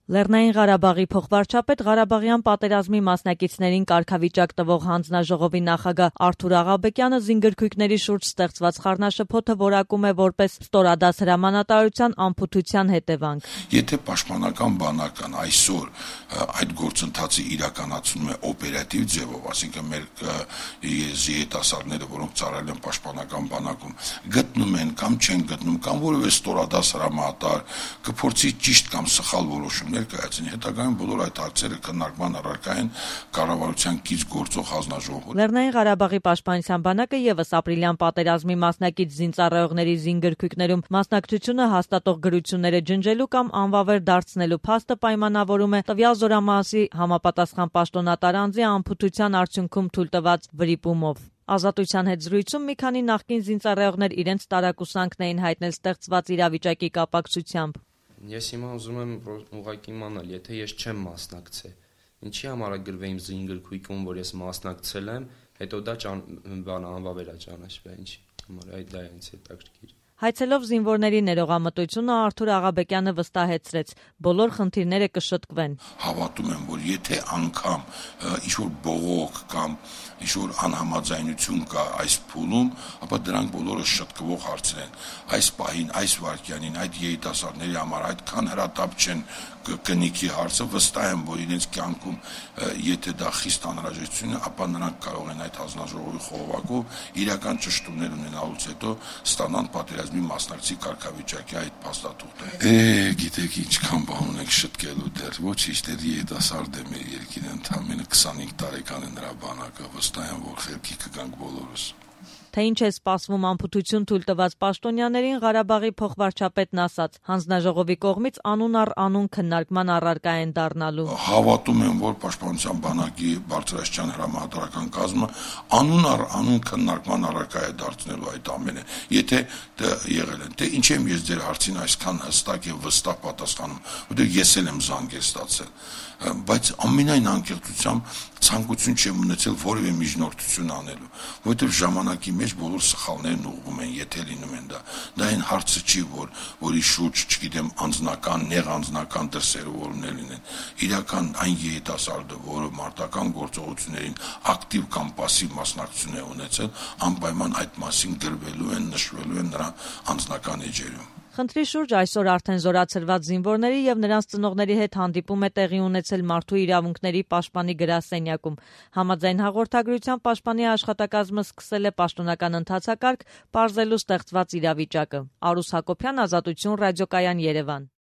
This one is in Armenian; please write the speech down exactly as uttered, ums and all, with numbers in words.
Լեռնային Ղարաբաղի փոխվարչապետ Ղարաբաղյան պատերազմի մասնակիցներին կարգավիճակ տվող հանձնաժողովի նախագահ Արթուր Աղաբեկյանը զինգրքույկների շուրջ ստեղծված խառնաշփոթը որակում է որպես ստորադաս հրամանատարության անփութության հետևանք։ Եթե պաշտպանական բանակն այսօր այդ գործընթացը իրականացնում է օպերատիվ ձևով, ասինքն մեր երիտասարդները, որոնք ծառայել են պաշտպանական բանակում, գտնում են կամ չեն գտնում, կամ որևէ ստորադաս հրամանատար կփորձի ճիշտ կամ սխալ որոշումներ կայացնի, հետագայում բոլոր այդ հարցերը քննարկման առարկա են կառավարության կից գործող հանձնաժողովում։ Լեռնային Ղարաբաղի պաշտպանության բանակը ևս ապրիլյան պատերազմի մասնակից զինծառայողների զինգրքույկներում մասնակցությունը հաստատող գրությունները ջնջելու կամ անվավեր դարձնելու փաստը պայմանավորում է տվյալ զորամասի համապատասխան պաշտոնատար անձի անփութության արդյունքում թույլտված վրիպումով։ Ազատության հետ զրույցում մի քանի նախկին զինծառայողներ իրենց տարակուսանքն էին հայտնել ստեղծված իրավիճակի կապակցությամբ։ Ես հիմա ուզում եմ ուղղակի իմանալ, եթե ես չեմ մասնակցել, ինչի համար է գրվել իմ զինգրքույկում, որ ես մասնակցել եմ, հետո դա բան անվավեր է ճանաչվել, ինչի համար, այդ դա է ինձ հետաքրքիր։ Հայցելով զինվորների ներողամտությունը Արթուր Աղաբեկյանը վստահեցրեց, բոլոր խնդիրները կշտկվեն։ Հավատում եմ, որ եթե անգամ ինչ-որ բողոք կամ ինչ-որ անհամաձայնություն կա այս փուլում, ապա դրանք բոլորը շտկվող հարցեր են։ Այս պահին, այս վայրկյանին, այդ երիտասարդների համար այդքան հրատապ չեն կնիքի հարցը, վստահ եմ, որ իրենց կյանքում, եթե դա խիստ անհրաժեշտություն է, ապա նրանք կարող են այդ հանձնաժողովի խողովակով իրական ճշտումներ ունենալուց հետո ստանան պատերազմի մասնակցի կարգավիճակի այդ փաստաթուղթը։ Է, գիտեք, ինչքան բան ունենք շտկելու դեռ, ոչինչ, դեռ երիտասարդ է մեր երկիրը, ընդամենը քսանհինգ տարեկան է նրա բանակը, վստահ եմ, որ խելքի կգանք բոլորս։ Թե ինչ է սպասվում անփութություն թույլ տված պաշտոնյաներին, Ղարաբաղի փոխվարչապետն ասաց, հանձնաժողովի կողմից անուն առ անուն քննարկման առարկա են դառնալու։ Հավատում եմ, որ պաշտպանության բանակի բարձրաստիճան հրամանատարական կազմը անուն առ անուն քննարկման առարկա է դարձնելու այդ ամենը։ Եթե դա եղել են, թե ինչ եմ ես ձեր հարցին այսքան հստակ եւ վստահ պատասխանում, որտեղ ես էլ եմ զանգեր ստացել, բայց ամենայն անկեղծությամբ ցանկություն չեմ ունեցել որևէ միջնորդություն անելու, որովհետև ժամանակի մեջ բոլոր սխալներն ուղղվում են, եթե լինում են դա։ Դա այն հարցը չի, որ որի շուրջ, չգիտեմ, անձնական, նեղ անձնական դրսևորումներ լինեն։ Իրական այն երիտասարդը, որը մարտական գործողություններին ակտիվ կամ պասիվ մասնակցություն է ունեցել, անպայման այդ մասին գրվելու են, նշվելու են նրա անձնական էջերում։ Խնդրի շուրջ այսօր արդեն զորացրված զինվորների եւ նրանց ծնողների հետ հանդիպում է տեղի ունեցել Մարդու իրավունքների պաշտպանի գրասենյակում։ Համաձայն հաղորդագրության պաշտպանի աշխատակազմը սկսել է պաշտոնական ընթացակարգ պարզելու ստեղծված իրավիճակը։ Արուս Հակոբյան, Ազատություն, Ռադիոկայան, Երևան։